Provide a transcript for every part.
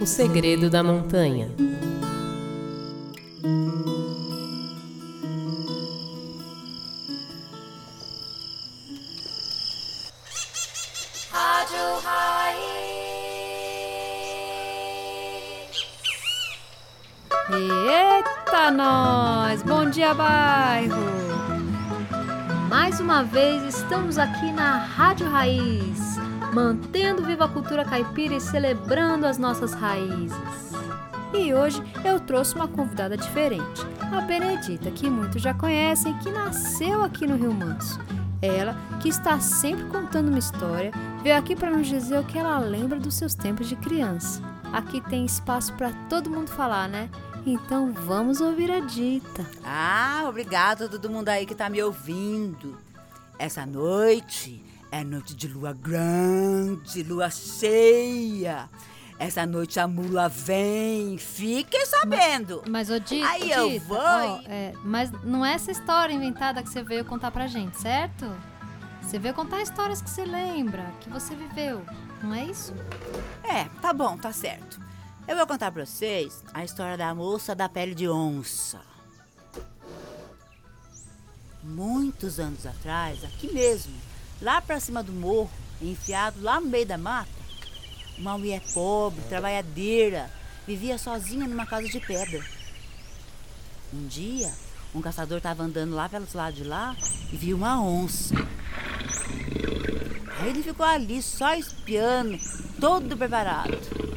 segredo da montanha. Rádio Raiz. Eita nós! Bom dia, bairro! Mais uma vez estamos aqui na Rádio Raiz, mantendo viva a cultura caipira e celebrando as nossas raízes. E hoje eu trouxe uma convidada diferente, a Benedita, que muitos já conhecem, que nasceu aqui no Rio Manso. Ela, que está sempre contando uma história, veio aqui para nos dizer o que ela lembra dos seus tempos de criança. Aqui tem espaço para todo mundo falar, né? Então vamos ouvir a Dita. Obrigada a todo mundo aí que tá me ouvindo. Essa noite é noite de lua grande, lua cheia. Essa noite a mula vem, fiquem sabendo. Mas ô Dita, aí eu vou. Mas não é essa história inventada que você veio contar pra gente, certo? Você veio contar histórias que você lembra, que você viveu, não é isso? Tá bom, tá certo. Eu vou contar pra vocês a história da moça da pele de onça. Muitos anos atrás, aqui mesmo, lá pra cima do morro, enfiado lá no meio da mata, uma mulher pobre, trabalhadeira, vivia sozinha numa casa de pedra. Um dia, um caçador estava andando lá pelos lados de lá e viu uma onça. Aí ele ficou ali só espiando, todo preparado.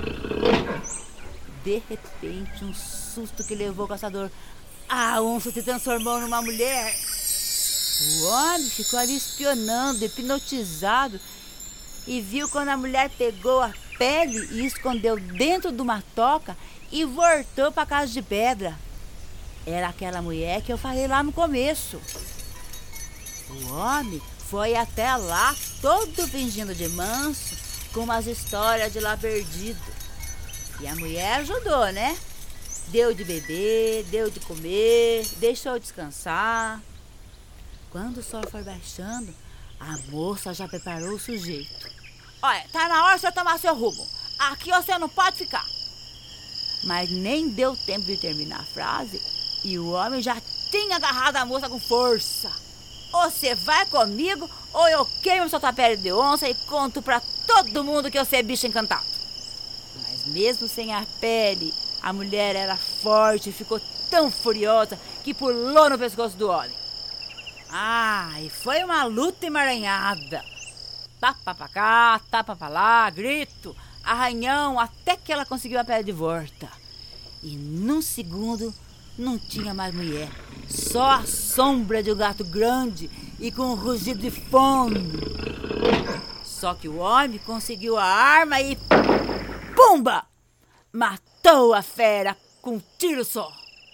De repente, um susto que levou o caçador. A onça se transformou numa mulher. O homem ficou ali espionando, hipnotizado, e viu quando a mulher pegou a pele e escondeu dentro de uma toca e voltou para a casa de pedra. Era aquela mulher que eu falei lá no começo. O homem foi até lá, todo fingindo de manso, com umas histórias de lá perdido. E a mulher ajudou, né? Deu de beber, deu de comer, deixou descansar. Quando o sol foi baixando, a moça já preparou o sujeito. Olha, tá na hora de você tomar seu rumo. Aqui você não pode ficar. Mas nem deu tempo de terminar a frase e o homem já tinha agarrado a moça com força. Ou você vai comigo ou eu queimo sua pele de onça e conto pra todo mundo que você é bicho encantado. Mas mesmo sem a pele, a mulher era forte e ficou tão furiosa que pulou no pescoço do homem. E foi uma luta emaranhada. Tapa pra cá, tapa pra lá, grito, arranhão, até que ela conseguiu a pele de volta. E num segundo não tinha mais mulher, só a sombra de um gato grande e com um rugido de fome. Só que o homem conseguiu a arma e pumba! Matou a fera com um tiro só.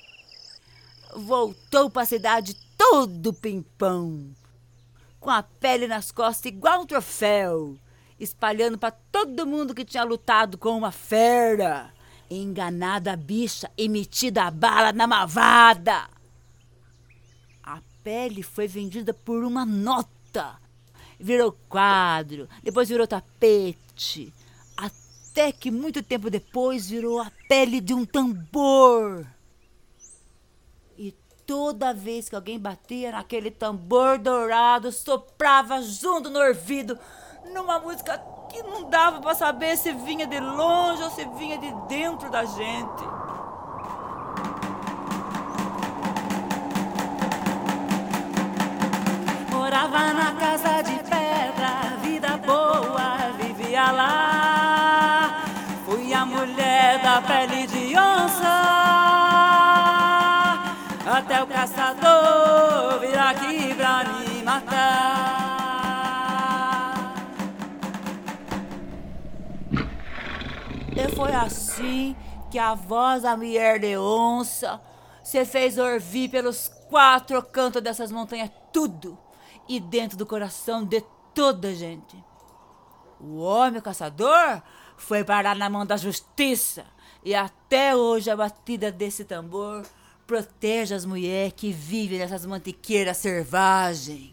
Voltou pra cidade todo pimpão, com a pele nas costas igual um troféu, espalhando pra todo mundo que tinha lutado com uma fera. Enganada a bicha e metida a bala na malvada. A pele foi vendida por uma nota. Virou quadro, depois virou tapete. Até que muito tempo depois virou a pele de um tambor. E toda vez que alguém batia naquele tambor dourado, soprava junto no ouvido, numa música que não dava pra saber se vinha de longe ou se vinha de dentro da gente. Morava na casa de pedra, vida boa, vivia lá. Fui a mulher da pele de onça, até o caçador vir aqui pra me matar. E foi assim que a voz da mulher de onça se fez ouvir pelos 4 cantos dessas montanhas, tudo, e dentro do coração de toda a gente. O homem caçador foi parar na mão da justiça e até hoje a batida desse tambor protege as mulheres que vivem nessas mantiqueiras selvagens.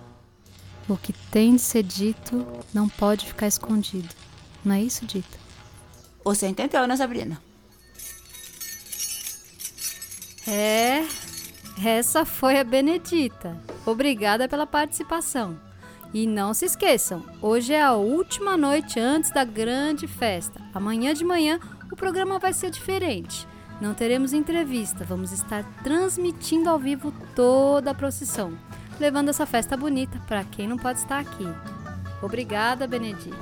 O que tem de ser dito não pode ficar escondido. Não é isso, Dita? Você entendeu, né, Sabrina? Essa foi a Benedita. Obrigada pela participação. E não se esqueçam, hoje é a última noite antes da grande festa. Amanhã de manhã o programa vai ser diferente. Não teremos entrevista, vamos estar transmitindo ao vivo toda a procissão, levando essa festa bonita para quem não pode estar aqui. Obrigada, Benedita.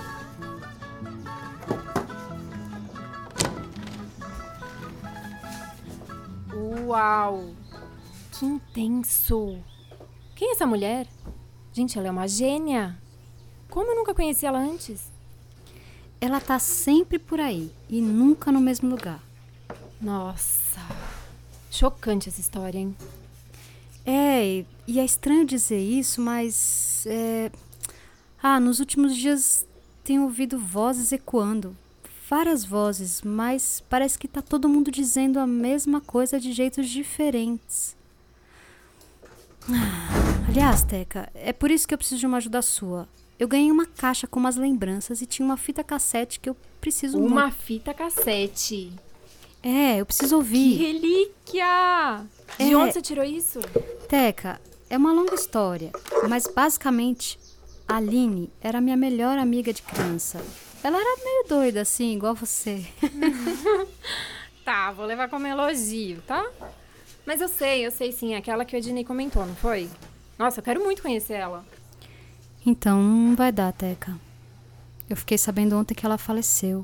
Uau! Que intenso! Quem é essa mulher? Gente, ela é uma gênia! Como eu nunca conheci ela antes? Ela tá sempre por aí e nunca no mesmo lugar. Nossa! Chocante essa história, hein? E é estranho dizer isso, mas... nos últimos dias tenho ouvido vozes ecoando. Várias vozes, mas parece que tá todo mundo dizendo a mesma coisa de jeitos diferentes. Aliás, Teca, é por isso que eu preciso de uma ajuda sua. Eu ganhei uma caixa com umas lembranças e tinha uma fita cassete que eu preciso... Uma fita cassete? Eu preciso ouvir. Que relíquia! De onde você tirou isso? Teca, é uma longa história, mas basicamente a Aline era minha melhor amiga de criança. Ela era meio doida, assim, igual você. Tá, vou levar como elogio, tá? Mas eu sei sim, aquela que o Ednei comentou, não foi? Nossa, eu quero muito conhecer ela. Então, não vai dar, Teca. Eu fiquei sabendo ontem que ela faleceu.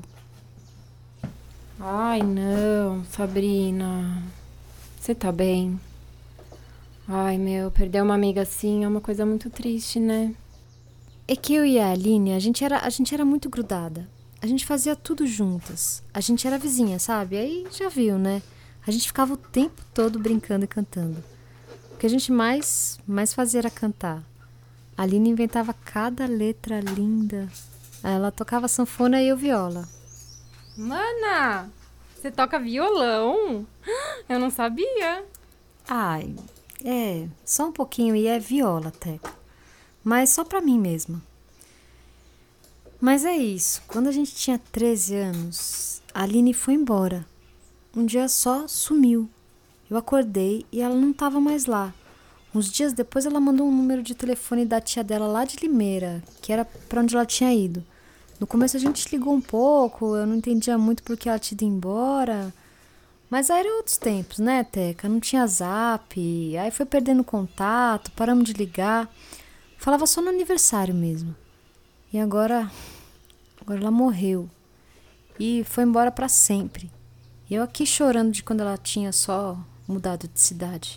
Ai, não, Sabrina. Você tá bem? Ai, perder uma amiga assim é uma coisa muito triste, né? É que eu e a Aline, a gente era muito grudada. A gente fazia tudo juntas. A gente era vizinha, sabe? Aí já viu, né? A gente ficava o tempo todo brincando e cantando. O que a gente mais fazia era cantar. A Aline inventava cada letra linda. Ela tocava sanfona e eu viola. Mana, você toca violão? Eu não sabia. Ai, só um pouquinho e é viola, Teca. Mas só pra mim mesma. Mas é isso, quando a gente tinha 13 anos, a Aline foi embora. Um dia só sumiu. Eu acordei e ela não tava mais lá. Uns dias depois ela mandou um número de telefone da tia dela lá de Limeira, que era pra onde ela tinha ido. No começo a gente ligou um pouco, eu não entendia muito por que ela tinha ido embora. Mas aí eram outros tempos, né, Teca? Não tinha zap, aí foi perdendo contato, paramos de ligar. Falava só no aniversário mesmo. E agora ela morreu. E foi embora pra sempre. E eu aqui chorando de quando ela tinha só mudado de cidade.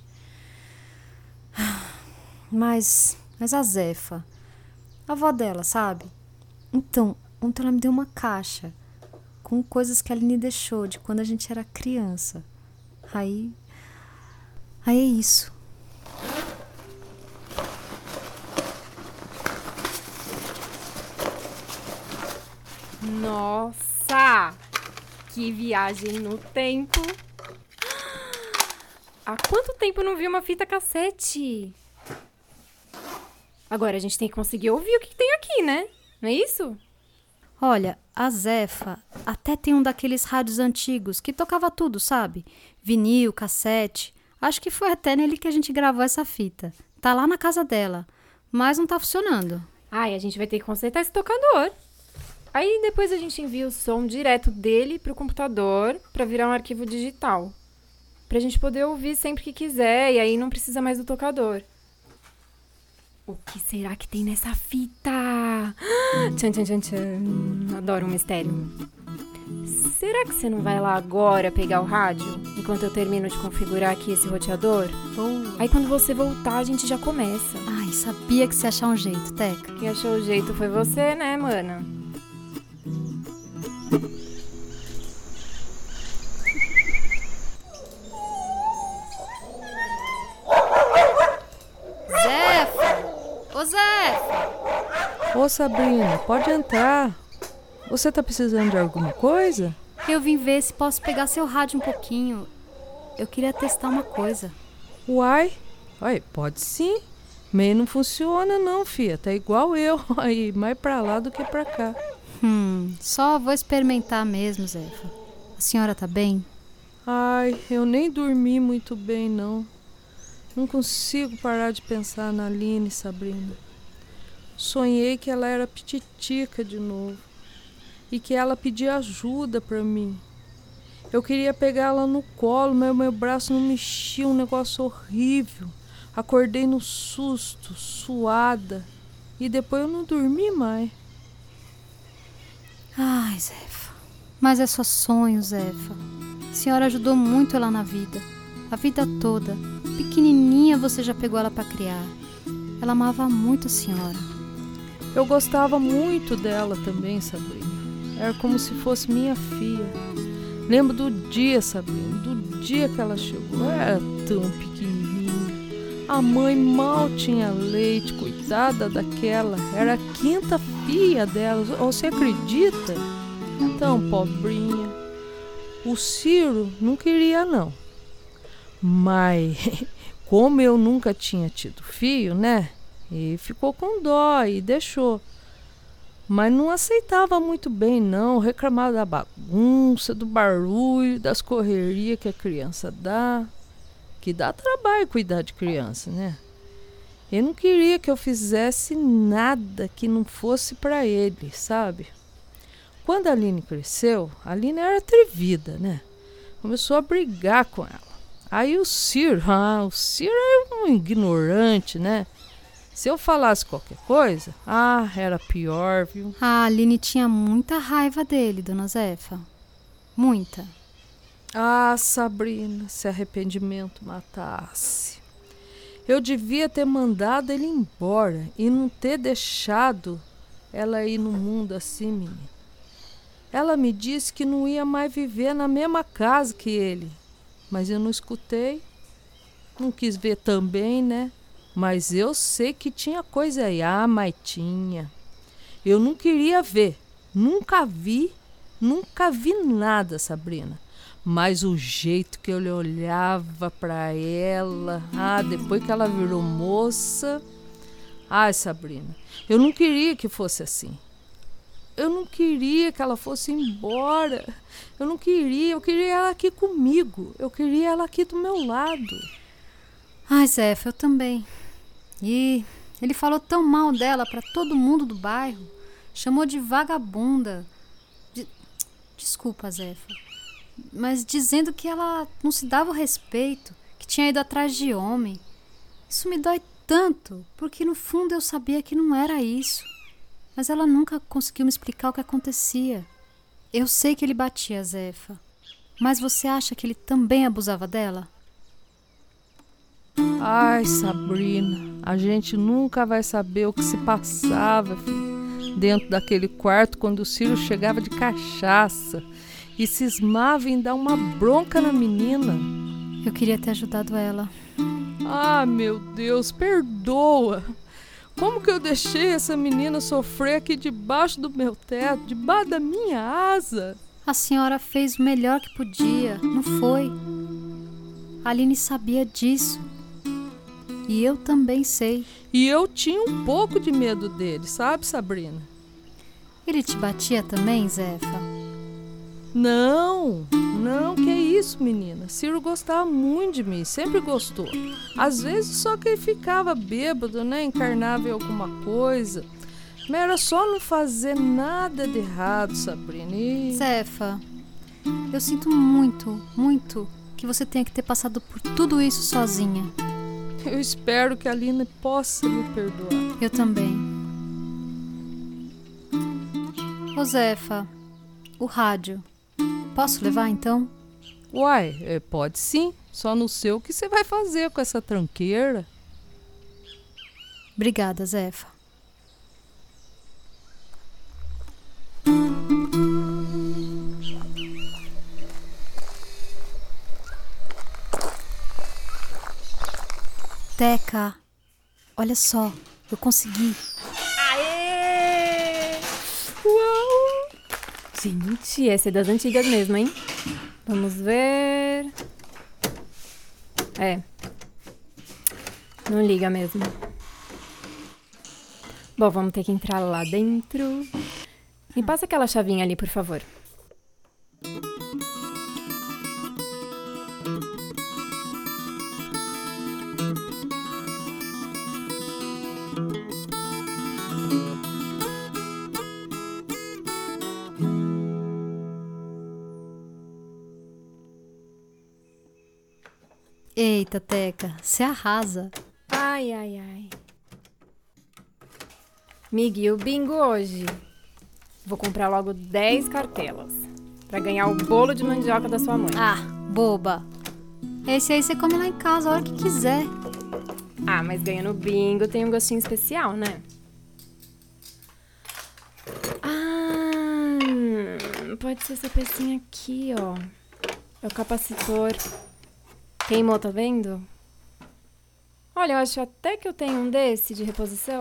Mas a Zefa, a avó dela, sabe? Então, ontem ela me deu uma caixa com coisas que a Aline deixou de quando a gente era criança. Aí é isso. Nossa! Que viagem no tempo! Há quanto tempo eu não vi uma fita cassete? Agora a gente tem que conseguir ouvir o que tem aqui, né? Não é isso? Olha, a Zefa até tem um daqueles rádios antigos que tocava tudo, sabe? Vinil, cassete. Acho que foi até nele que a gente gravou essa fita. Tá lá na casa dela, mas não tá funcionando. Ai, a gente vai ter que consertar esse tocador. Aí depois a gente envia o som direto dele pro computador pra virar um arquivo digital. Pra gente poder ouvir sempre que quiser e aí não precisa mais do tocador. O que será que tem nessa fita? Tchan, tchan, tchan, tchan. Adoro um mistério. Será que você não vai lá agora pegar o rádio enquanto eu termino de configurar aqui esse roteador? Aí quando você voltar a gente já começa. Ai, sabia que você ia achar um jeito, Teca. Quem achou o jeito foi você, né, mana? Ô, Zefa! Ô, Sabrina, pode entrar. Você tá precisando de alguma coisa? Eu vim ver se posso pegar seu rádio um pouquinho. Eu queria testar uma coisa. Uai, pode sim. Meio não funciona não, fia. Tá igual eu. Aí, mais pra lá do que pra cá. Só vou experimentar mesmo, Zefa. A senhora tá bem? Ai, eu nem dormi muito bem, não. Não consigo parar de pensar na Aline, Sabrina. Sonhei que ela era pititica de novo e que ela pedia ajuda pra mim. Eu queria pegar ela no colo, mas meu braço não mexia, um negócio horrível. Acordei no susto, suada, e depois eu não dormi mais. Ai, Zefa. Mas é só sonho, Zefa. A senhora ajudou muito ela na vida. A vida toda. Pequenininha você já pegou ela pra criar. Ela amava muito a senhora. Eu gostava muito dela também, Sabrina. Era como se fosse minha filha. Lembro do dia, Sabrina, do dia que ela chegou. Eu era tão pequenininha. A mãe mal tinha leite, coitada daquela. Era a 5ª filha dela. Você acredita? Então, pobrinha. O Ciro não queria, não. Mas, como eu nunca tinha tido filho, né? E ficou com dó e deixou. Mas não aceitava muito bem, não. Reclamava da bagunça, do barulho, das correrias que a criança dá. Que dá trabalho cuidar de criança, né? Ele não queria que eu fizesse nada que não fosse para ele, sabe? Quando a Aline cresceu, a Aline era atrevida, né? Começou a brigar com ela. Aí o Ciro é um ignorante, né? Se eu falasse qualquer coisa, era pior, viu? A Aline tinha muita raiva dele, dona Zefa. Muita. Sabrina, se arrependimento matasse. Eu devia ter mandado ele embora e não ter deixado ela ir no mundo assim, menina. Ela me disse que não ia mais viver na mesma casa que ele. Mas eu não escutei. Não quis ver também, né? Mas eu sei que tinha coisa aí. Mas tinha. Eu não queria ver. Nunca vi nada, Sabrina. Mas o jeito que eu lhe olhava para ela, depois que ela virou moça... Sabrina, eu não queria que fosse assim. Eu não queria que ela fosse embora. Eu queria ela aqui comigo. Eu queria ela aqui do meu lado. Zefa, eu também. E ele falou tão mal dela para todo mundo do bairro. Chamou de vagabunda. Desculpa, Zefa. Mas dizendo que ela não se dava o respeito, que tinha ido atrás de homem. Isso me dói tanto, porque no fundo eu sabia que não era isso. Mas ela nunca conseguiu me explicar o que acontecia. Eu sei que ele batia a Zefa, mas você acha que ele também abusava dela? Sabrina, a gente nunca vai saber o que se passava, filho, dentro daquele quarto quando o Ciro chegava de cachaça e cismava em dar uma bronca na menina. Eu queria ter ajudado ela. Meu Deus, perdoa. Como que eu deixei essa menina sofrer aqui debaixo do meu teto, debaixo da minha asa? A senhora fez o melhor que podia, não foi? A Aline sabia disso. E eu também sei. E eu tinha um pouco de medo dele, sabe, Sabrina? Ele te batia também, Zefa? Não, que isso, menina. Ciro gostava muito de mim, sempre gostou. Às vezes só que ele ficava bêbado, né? Encarnava em alguma coisa. Mas era só não fazer nada de errado, Sabrina. Zefa, eu sinto muito, muito que você tenha que ter passado por tudo isso sozinha. Eu espero que a Aline possa me perdoar. Eu também. Ô Zefa, o rádio. Posso levar, então? Pode sim. Só não sei o que você vai fazer com essa tranqueira. Obrigada, Zefa. Teca, olha só, eu consegui. Aê! Uau! Gente, essa é das antigas mesmo, hein? Vamos ver... Não liga mesmo. Bom, vamos ter que entrar lá dentro. Me passa aquela chavinha ali, por favor. Eita, Teca, você arrasa. Ai, ai, ai. Migui, o bingo hoje. Vou comprar logo 10 cartelas pra ganhar o bolo de mandioca da sua mãe. Ah, boba. Esse aí você come lá em casa a hora que quiser. Ah, mas ganhando o bingo tem um gostinho especial, né? Ah, pode ser essa pecinha aqui, ó. É o capacitor. Queimou, tá vendo? Olha, eu acho até que eu tenho um desse de reposição.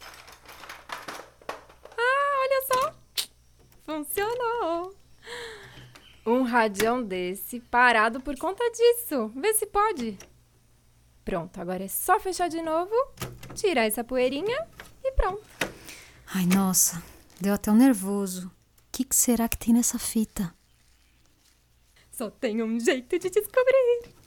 Ah, olha só! Funcionou! Um radião desse parado por conta disso. Vê se pode. Pronto, agora é só fechar de novo, tirar essa poeirinha e pronto. Ai, nossa, deu até um nervoso. O que será que tem nessa fita? Só tem um jeito de descobrir.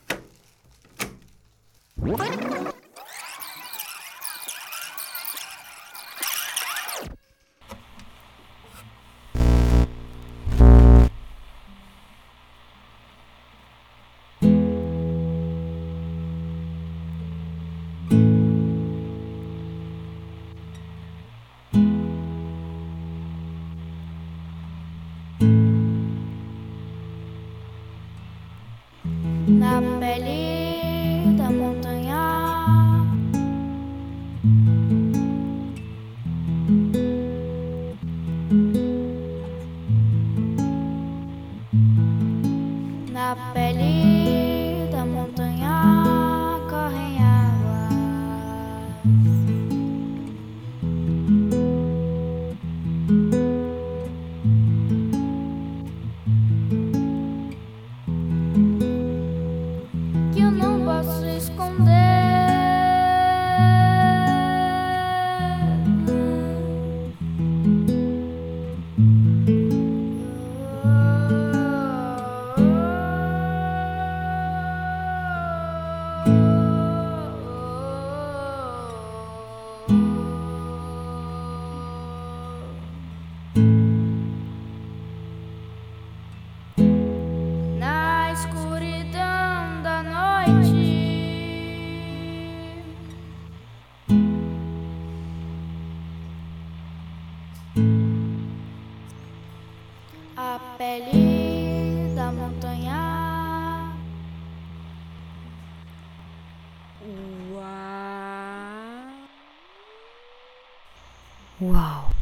Na pele da montanha, na pele da montanha correm águas. Que eu não posso esconder. Na escuridão da noite, a pele da montanha. Uau!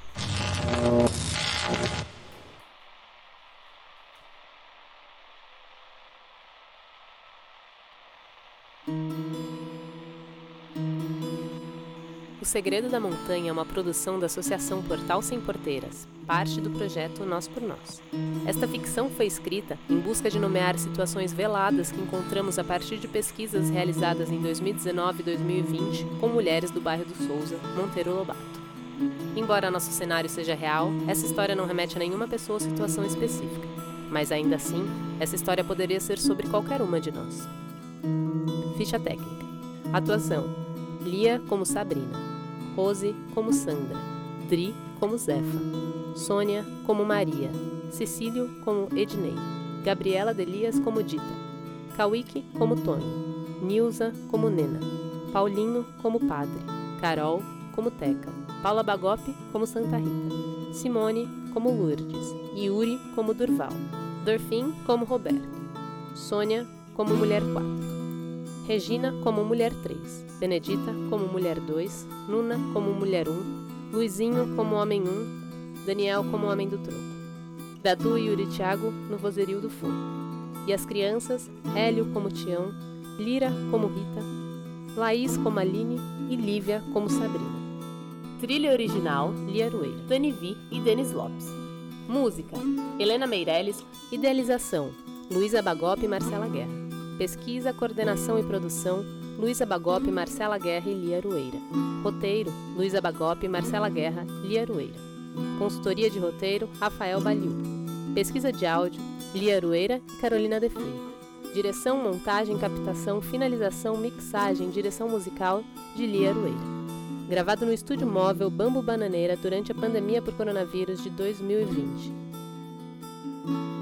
O Segredo da Montanha é uma produção da Associação Portal Sem Porteiras, parte do projeto Nós por Nós. Esta ficção foi escrita em busca de nomear situações veladas que encontramos a partir de pesquisas realizadas em 2019 e 2020 com mulheres do bairro do Souza, Monteiro Lobato. Embora nosso cenário seja real, essa história não remete a nenhuma pessoa ou situação específica, mas ainda assim, essa história poderia ser sobre qualquer uma de nós. Ficha técnica. Atuação: Lia como Sabrina, Rose como Sandra, Dri como Zefa, Sônia como Maria, Cecílio como Ednei, Gabriela Delias como Dita, Kawiki como Tonho, Nilza como Nena, Paulinho como Padre, Carol como Teca, Paula Bagope como Santa Rita, Simone como Lourdes, Yuri como Durval, Dorfim como Roberto, Sônia como Mulher 4, Regina como Mulher 3, Benedita como Mulher 2, Nuna como Mulher 1, Luizinho como Homem 1, Daniel como Homem do Troco, Dadu e Yuri Thiago no vozerio do fundo. E as crianças, Hélio como Tião, Lira como Rita, Laís como Aline e Lívia como Sabrina. Trilha original, Lia Arueira, Dani Vi e Denis Lopes. Música, Helena Meirelles. Idealização, Luísa Bagope e Marcela Guerra. Pesquisa, coordenação e produção, Luísa Bagope, Marcela Guerra e Lia Arueira. Roteiro, Luísa Bagope, Marcela Guerra, Lia Arueira. Consultoria de roteiro, Rafael Baliu. Pesquisa de áudio, Lia Arueira e Carolina Defreio. Direção, montagem, captação, finalização, mixagem, direção musical de Lia Arueira. Gravado no estúdio móvel Bambu Bananeira durante a pandemia por coronavírus de 2020.